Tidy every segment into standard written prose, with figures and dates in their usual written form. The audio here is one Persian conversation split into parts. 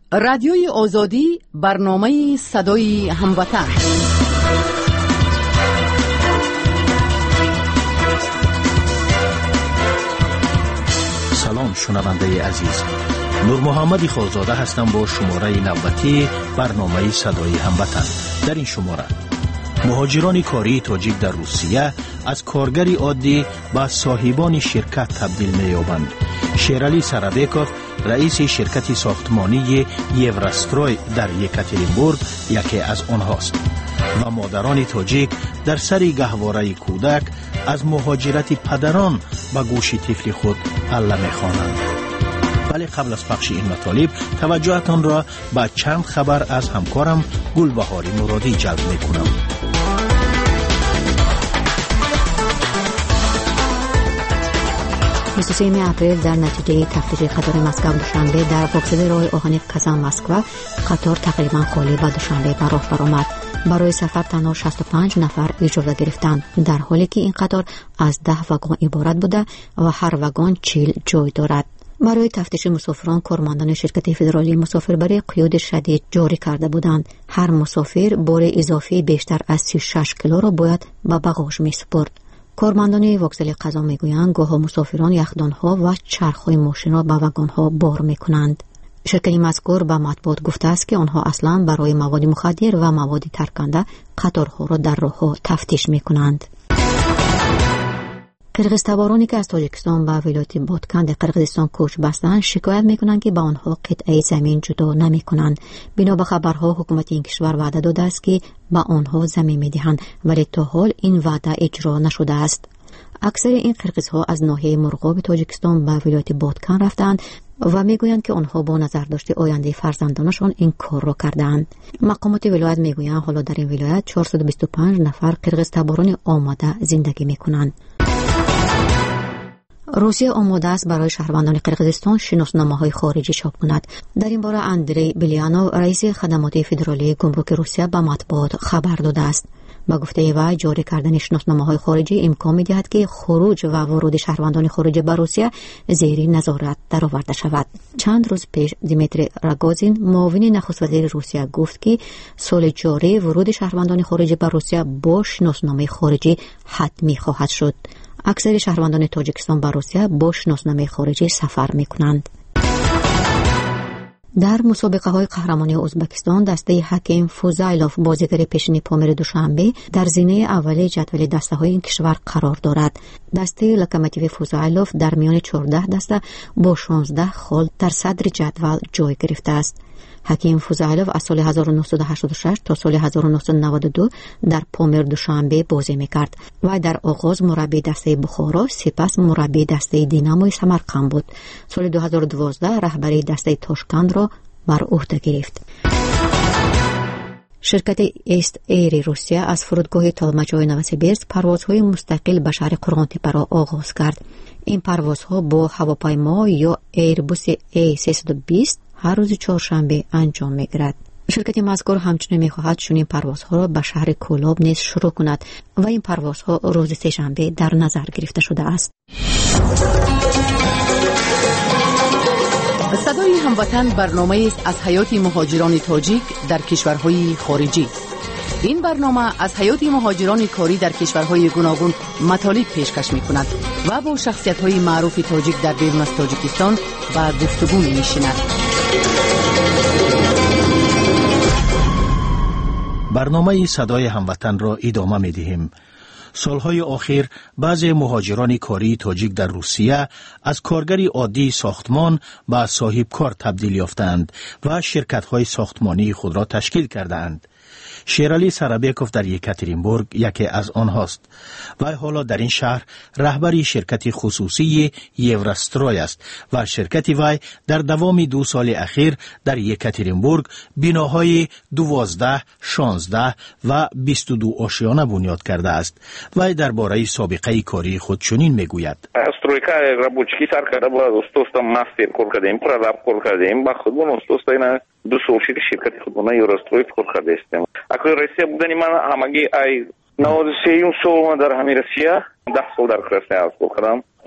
رادیوی آزادی، برنامه صدای هموطن. سلام شنونده عزیز، نور محمدی خالزاده هستم با شماره نوبتی برنامه صدای هموطن. در این شماره مهاجران کاری تاجیک در روسیه از کارگری عادی به صاحبان شرکت تبدیل می‌یابند. شیرالی سرابیکوف، رئیس شرکت ساختمانی یوراستروی در یکاترینبورگ یکی از آنهاست و مادران تاجیک در سر گهواره کودک از مهاجرت پدران به گوش طفل خود الله می‌خوانند. ولی قبل از پخش این مطالب توجهتان را به چند خبر از همکارم گلبهاری مرادی جلب می‌کنم. بیستوسیم اپریل در نتیجه تفتیش قطار مسکو دوشنبه در وابستگی راه آهن کازان مسکو قطار تقریبا خالی و دوشنبه به راه برآمد. برای سفر تنها 65 نفر اجازه گرفتند، در حالی که این قطار از 10 واگن عبارت بوده و هر واگن 40 جای دارد. برای تفتیش مسافران کارمندان شرکت فدرالی مسافربری قیود شدید جاری کرده بودند. هر مسافر بار اضافی بیشتر از 36 کیلو را باید به باگاژ می‌سپرد. کارمندان وکزل قزا میگویند گاه مسافران یخدانها و چرخهای ماشین را به واگن‌ها بار میکنند. شرکت مذکور به مطبوعات گفته است که آنها اصلا برای مواد مخدر و مواد ترکنده قطارها را در راه‌ها تفتیش میکنند. قرغیزتبارانی که از تاجیکستان به ولایت بادکند قرغیزستان کوچ بستند شکایت میکنند که به آنها قطعه زمین جدا نمیکنند. بنا به خبرها حکومت این کشور وعده داده است که به آنها زمین میدهند، ولی تا حال این وعده اجرا نشده است. اکثر این قرغیزها از ناحیه مرغاب تاجیکستان به ولایت بادکند رفتند و میگویند که آنها با نظر داشته آینده فرزندانشان این کار را کردند. مقامات ولایت میگویند حالا در این ولایت 425 نفر قرغیزتباران آماده زندگی میکنند. روسیه آماده است برای شهروندان قرغیزستان شناسنامه‌های خارجی چاپ کند. در این باره اندری بیلیانو، رئیس خدمات فدرالی گمرک روسیه به مطبوعات خبر داده است. با گفته وی جاری کردن شناسنامه‌های خارجی امکان می‌دهد که خروج و ورود شهروندان خارجی به روسیه زیر نظارت درآورده شود. چند روز پیش دیمیتری راگوزین، معاون نخست وزیر روسیه، گفت که سال جاری ورود شهروندان خارجی به روسیه با شناسنامه خارجی حتمی خواهد شد. اکثر شهروندان تاجیکستان به روسیه با شناسنامه خارجی سفر می‌کنند. در مسابقه های قهرمانی ازبکستان دسته حکیم فوزایلوف، بازیگر پیشین پامیر دوشنبه، در زینه اول جدول دسته های این کشور قرار دارد. دسته لوکوموتیو فوزایلوف در میان 14 دسته با 16 خال در صدر جدول جای گرفته است. حکیم فوزایلوف از سال 1986 تا سال 1992 در پامیر دوشنبه بازی میکرد و در آغاز مربی دسته بخارا، سپس مربی دسته دیناموی سمرقند بود. سال 2012 رهبری دسته تاشکند را بر عهده گرفت. شرکت ایست ایر روسیه از فرودگاه تالماچای نوسیبیرسک پروازهای مستقل به شهر قرغانتپه را آغاز کرد. این پروازها با هواپیما یا ایربوس A320 هر روز چهارشنبه انجام می‌گیرد. شرکت مذکور همچنین می‌خواهد چنین پروازها را به شهر کولاب نیز شروع کند و این پروازها روز سه‌شنبه در نظر گرفته شده است. صدای هموطن برنامه است از حیات مهاجران تاجیک در کشورهای خارجی. این برنامه از حیات مهاجران کاری در کشورهای گوناگون مطالب پیشکش می‌کند و با شخصیت‌های معروف تاجیک در بیرون از تاجیکستان و گفتگو می‌نشیند. برنامه صدای هموطن را ادامه می‌دهیم. سالهای آخر بعضی مهاجران کاری تاجیک در روسیه از کارگری عادی ساختمان به صاحب کار تبدیل یافتند و شرکت‌های ساختمانی خود را تشکیل کردند. شیرالی سرابیکوف در یکاترینبورگ یکی از آنهاست و حالا در این شهر رهبری شرکت خصوصی یوراستروی است و شرکت وی در دوام 2 سال اخیر در یکاترینبورگ بناهای 12, 16 و 22 آشیانه بنیاد کرده است. وی درباره سابقه کاری خود چنین میگوید: سтройка рабочий саркада была устостом мастер коркадем прораб коркадем ба худбон устостайна дусовшик ширкати худбона Еврострой коркадестем. Акои Россия будани ман ҳамаги ай 93 сол дар ҳами Россия 10 сол дар Красноярск коркадам.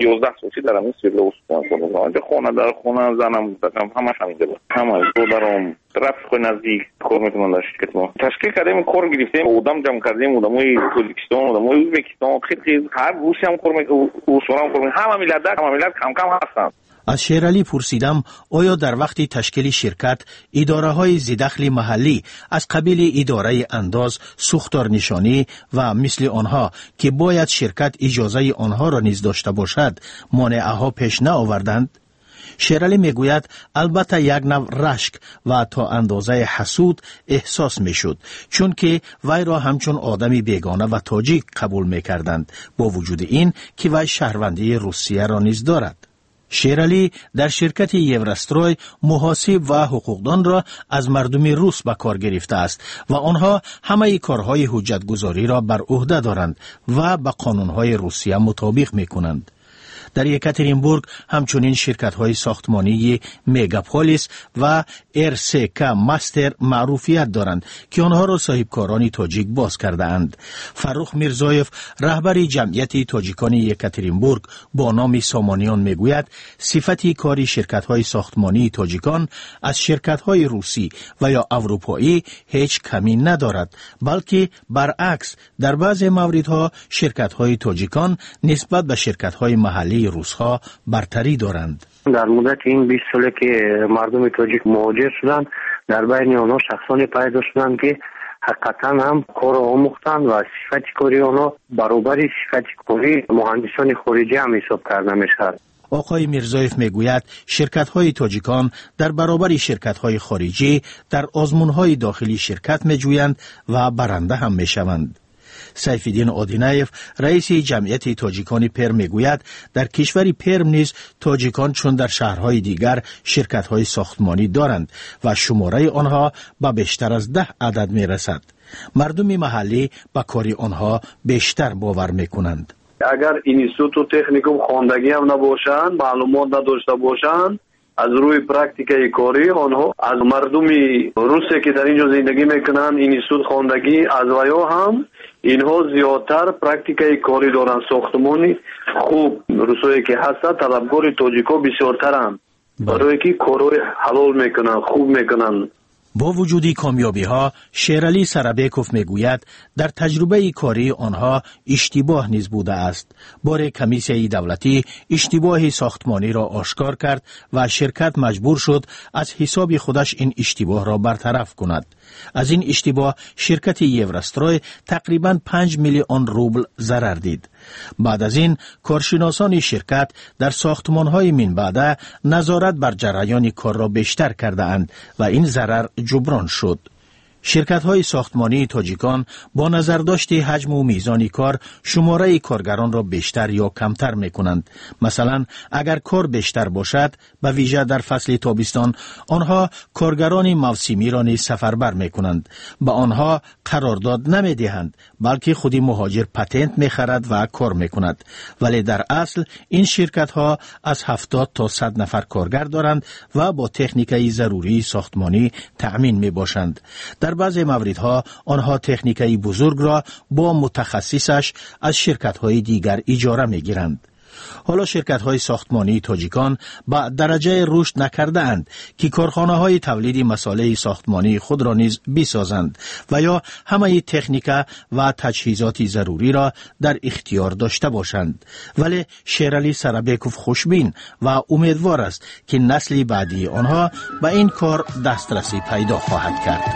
11 سال در همین سویلوستان کنم اونجا خونه در خونه زنم بودم همش همینجا بود همه دادرم رفت نزدیک کار میکنن در شرکت ما تشکیل کردیم کار گرفتیم آدم جمع کردیم آدمای تاجیکستان آدمای ازبکستان خیلی هر روسی هم کار میکنن اصولا کار همه ملت کم کم هستن. از شیرعلی پرسیدم آیا در وقت تشکیل شرکت اداره‌های ذی‌دخل محلی از قبیل اداره انداز، سوختار نشانی و مثل آنها که باید شرکت اجازه آنها را نیز داشته باشد مانعها پیش نآوردند؟ شیرعلی میگوید البته یک نوع رشک و تا اندازه حسود احساس میشد چون که وی را همچون آدمی بیگانه و تاجیک قبول میکردند با وجود این که وی شهروندی روسیه را نیز دارد. شیرعلی در شرکت یوراستروی محاسب و حقوقدان را از مردم روس به کار گرفته است و آنها همه کارهای حجتگذاری را بر عهده دارند و به قانونهای روسیه مطابق میکنند. در یکاترینبورگ همچنین شرکت‌های ساختمانی میگاپولیس و RCK ماستر معروفیت دارند که آنها را صاحبکاران تاجیک باز کرده اند. فروخ میرزایف رهبر جمعیت تاجیکان یکاترینبورگ با نام سامانیان میگوید صفت کاری شرکت‌های ساختمانی تاجیکان از شرکت‌های روسی و یا اروپایی هیچ کمی ندارد، بلکه برعکس در بعض موردها شرکت‌های تاجیکان نسبت به شرکت‌های محلی روس‌ها برتری دارند. در مدت این 20 ساله که مردم تاجیک مهاجر شدند در بین آنها شخصانی پیدا شدند که حقیقتا هم کار آموختند و صفت کاری آنها برابر صفت کاری مهندسان خارجی هم حساب کرده میشد. آقای میرزایف میگوید شرکت‌های تاجیکان در برابر شرکت‌های خارجی در آزمون‌های داخلی شرکت می‌جویند و برنده هم می‌شوند. سیفالدین آدینایف رئیس جمعیت تاجیکان پرم میگوید در کشور پرم نیز تاجیکان چون در شهرهای دیگر شرکت‌های ساختمانی دارند و شماره آنها به بیشتر از 10 عدد میرسد. مردم محلی به کاری آنها بیشتر باور میکنند. اگر اینستیتوت و تکنیکوم خواندگی هم نباشند، معلومات نداشته باشند، از روی پرکتیکای کاری آنها از مردم روسی که در اینجا زندگی میکنند اینستیتوت خواندگی از ویا هم اینها زیادتر پرکتیکای کاری دارند. ساختمانی خوب روسایی که هست طلبکار تاجیکا بسیارترند برای که کارهای حلال میکنند، خوب میکنند. با وجود کامیابی ها شیرعلی سرابیکوف میگوید در تجربه کاری آنها اشتباه نیز بوده است. بار کمیسیای دولتی اشتباه ساختمانی را آشکار کرد و شرکت مجبور شد از حساب خودش این اشتباه را برطرف کند. از این اشتباه شرکت یوراستروی تقریباً 5 میلیون روبل ضرر دید. بعد از این کارشناسان شرکت در ساختمان‌های من بعد نظارت بر جریان کار را بیشتر کرده اند و این ضرر جبران شد. شرکت‌های ساختمانی تاجیکان با نظرداشت حجم و میزان کار شماره کارگران را بیشتر یا کمتر می‌کنند. مثلا اگر کار بیشتر باشد به ویژه در فصل تابستان آنها کارگران موسمی را نیز سفربر می‌کنند. به آنها قرارداد نمی‌دهند بلکه خودی مهاجر پتنت می‌خرد و کار می‌کند. ولی در اصل این شرکت‌ها از 70 تا 100 نفر کارگر دارند و با تکنیکای ضروری ساختمانی تأمین می‌باشند. در بعضی موردها آنها تکنیکای بزرگ را با متخصصش از شرکت‌های دیگر اجاره می‌گیرند. حالا شرکت‌های ساختمانی تاجیکان با درجه رشد نکرده اند که کارخانه‌های تولید مصالح ساختمانی خود را نیز بسازند و یا همه تکنیک و تجهیزات ضروری را در اختیار داشته باشند. ولی شیرعلی سرابیکوف خوشبین و امیدوار است که نسل بعدی آنها به این کار دسترسی پیدا خواهد کرد.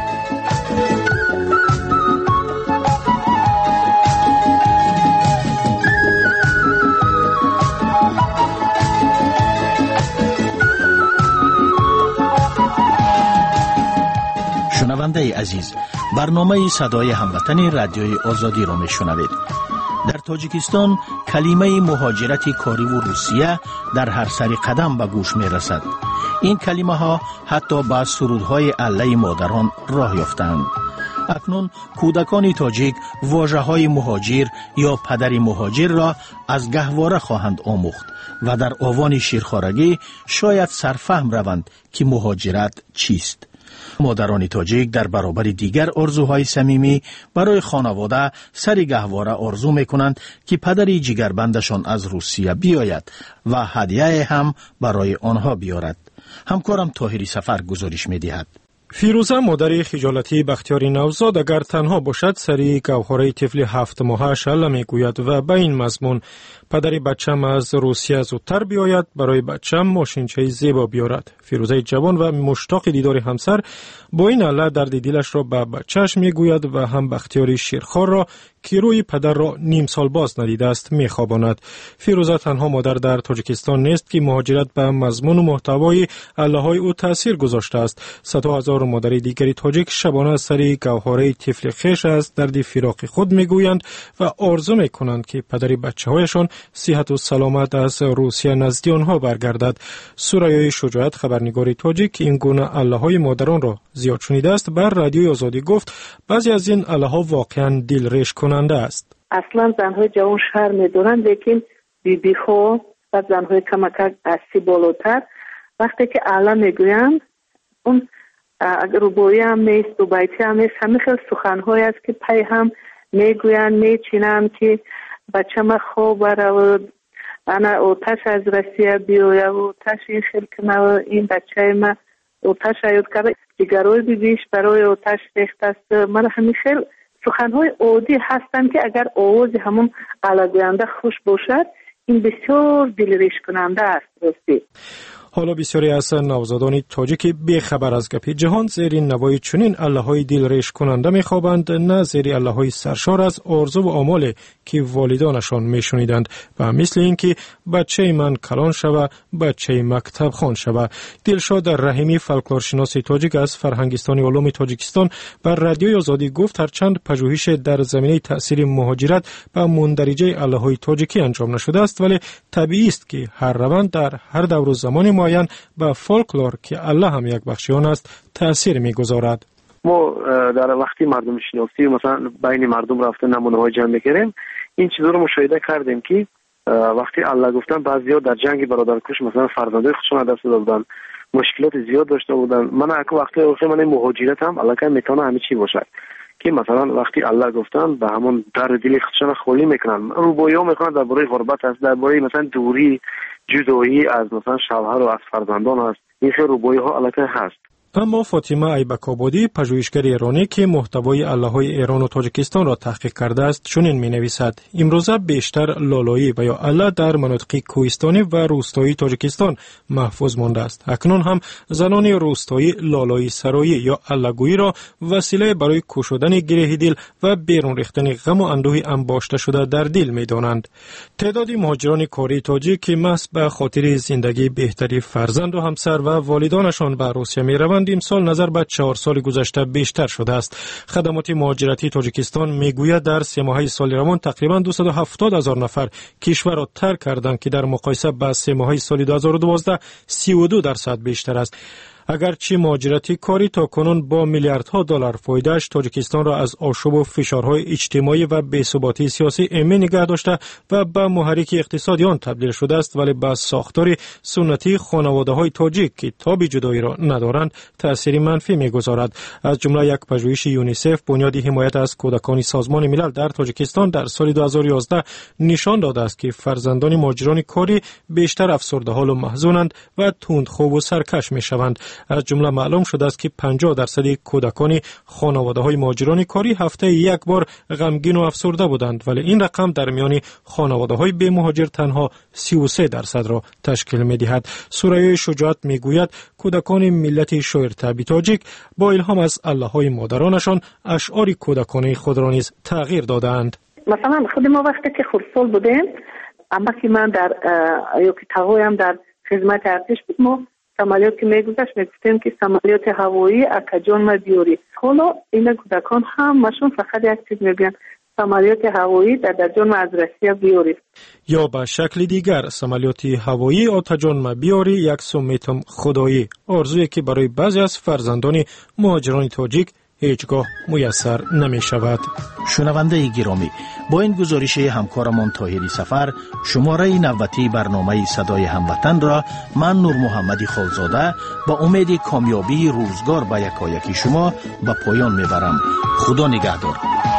شنونده عزیز، برنامه صدای هموطن رادیوی آزادی را میشنوید. در تاجیکستان کلمه مهاجرت کاری و روسیه در هر سر قدم به گوش می رسد. این کلمه ها حتی با سرودهای علیه مادران راه یافتند. اکنون کودکان تاجیک واژه های مهاجر یا پدر مهاجر را از گهواره خواهند آموخت و در آوان شیرخوارگی شاید سرفهم روند که مهاجرت چیست. مادران تاجیک در برابر دیگر آرزوهای صمیمی برای خانواده سر گهواره آرزو میکنند که پدری جگربندشان از روسیه بیاید و هدیه هم برای آنها بیارد. همکارم طاهری سفر گزارش میدهد. فیروزه مادر خجالتی بختیار نوزاد اگر تنها باشد سری گوهره طفل 7 ماهش الله میگوید و به این مضمون پدری بچم از روسیه زودتر بیاید برای بچم ماشینچه زیبا بیارد. فیروزه جوان و مشتاق دیدار همسر با این الله درد دلش را به بچهش میگوید و هم بختیاری شیرخوار را که روی پدر را نیم سال باز ندیده است میخواباند. فیروزه تنها مادر در تاجیکستان نیست که مهاجرت به مضمون و محتوای الله‌های او تاثیر گذاشته است. صدها هزار مادر دیگری تاجیک شبانه سری گوهره طفل خویش از درد فراق خود میگویند و آرزو میکنند که پدر بچه‌هایشان صحت و سلامت از روسیه نزد آنها برگردد. سوریای شجاعت خبرنگار تاجیک این گونه الله‌های مادران را زیاد شنیده است. بر رادیوی آزادی گفت بعضی از این الله‌ها واقعا دلریش کننده است. اصلا زنهای جوان شهر میدونند، لیکن بیبی ها و زنهای کمک اصلی بالاتر وقتی که الله میگویند اون روبایی هم نیست و بیتی هم نیست، همه خیلی سخنهایی است که پی هم میگویند میچینند که بچه ما خواب برود، انا آتش از روسیه بیاید و آتش این خیلی کنه و این بچه ما آتش ایاد کرده دیگرای بیبیش برای آتش ریخت است. من همین خیلی سخنهای عادی هستند که اگر آواز همون علگوینده خوش باشد این بسیار دلریش کننده است. راستی حالا بسیاری از نوزادان تاجیک بی‌خبر از گپ جهان زیر نوای چنین الله‌های دلریش کننده می‌خوابند، نه زیر الله‌های سرشار از آرزو و آمال که والدانشان میشنیدند و مثل اینکه بچه من کلان شوه، بچه مکتب خوان شوه. دلشاد رحیمی فولکلورشناس تاجیک از فرهنگستان علوم تاجیکستان بر رادیوی آزادی گفت هرچند پژوهش در زمینه تأثیر مهاجرت به مندرجه الله‌های تاجیکی انجام نشده است، ولی طبیعی است که هر روند در هر دور و زمان معین به فولکلور که الله هم یک بخش آن است تأثیر می‌گذارد. ما در وقتی مردم شناسی مثلا بین مردم رفتن نمونه‌های جمع می‌کردیم، این چیزا رو مشاهده کردیم که وقتی الله گفتن بعضی‌ها در جنگ برادرکش مثلا فرزندای خودشون دست دادن، مشکلات زیاد داشته بودن. من وقتی من مهاجرت هم الله که میتونه همه چی باشه که مثلا وقتی الله گفتن به همون در دل خودشون خالی میکنن، روبایا میکنن درباره غربت است، درباره مثلا دوری جدایی از مثلا شوهر و از فرزندان است. این خیلی روبایی ها الله هست. اما فاطمه ایبک‌آبادی پژوهشگر ایرانی که محتوای الله‌های ایران و تاجیکستان را تحقیق کرده است چنین می‌نویسد: امروزه بیشتر لالایی و یا الله در مناطق کوهستانی و روستایی تاجیکستان محفوظ مانده است. اکنون هم زنان روستایی لالایی سرایی یا الله‌گویی را وسیله برای کشودن گره دل و بیرون ریختن غم و اندوه انباشته شده در دل می‌دانند. تعداد مهاجران کاری تاجیک که محض به خاطر زندگی بهتری فرزند و همسر و والدانشان به روسیه می‌روند امسال نظر به 4 سال گذشته بیشتر شده است. خدمات مهاجرتی تاجیکستان میگوید در 3 ماهه سال روان تقریبا 270,000 نفر کشور را ترک کردند که در مقایسه با 3 ماهه سال 2012 32% بیشتر است. اگرچه مهاجرتی کاری تا کنون با میلیاردها دلار فایدهش تاجیکستان را از آشوب و فشارهای اجتماعی و بی‌ثباتی سیاسی ایمن نگه داشته و به محرک اقتصادی آن تبدیل شده است، ولی با ساختار سنتی خانواده‌های تاجیک که تاب جدایی را ندارند تأثیر منفی می‌گذارد. از جمله یک پژوهش یونیسف بنیاد حمایت از کودکان سازمان ملل در تاجیکستان در سال 2011 نشان داده است که فرزندان مهاجران کاری بیشتر افسرده‌حال و محزونند و تندخو و سرکش می‌شوند. از جمله معلوم شده است که 50% کودکان خانواده‌های مهاجران کاری هفته یک بار غمگین و افسرده بودند، ولی این رقم در میان خانواده‌های بی مهاجر تنها 33% را تشکیل می‌دهد. سوریای شجاعت می‌گوید کودکان ملت شاعر طبی تاجیک با الهام از الله‌های مادرانشان اشعار کودکانه خود را نیز تغییر دادند. مثلا خود ما وقتی که خردسال بودیم، اما که من در یا که تقویم در خدمت ارتش بود، ما سمالیات که میگذشت میگفتیم که سمالیات هوایی اکجان ما بیاری. حالا این کودکان هم مشون فقط یک چیز میگن سمالیات هوایی در جان ما از روسیه بیاری. یا به شکل دیگر سمالیات هوایی آتجان ما بیاری یک سمیتم خدایی، آرزویی که برای بعضی از فرزندان مهاجران تاجیک هیچگاه میسر نمی شود. شنونده گرامی، با این گزارش همکارمان طاهری سفر، شماره 90 برنامه صدای هموطن را من نور محمدی خالزاده با امید کامیابی روزگار به یکایک شما به پایان میبرم. خدا نگهدار.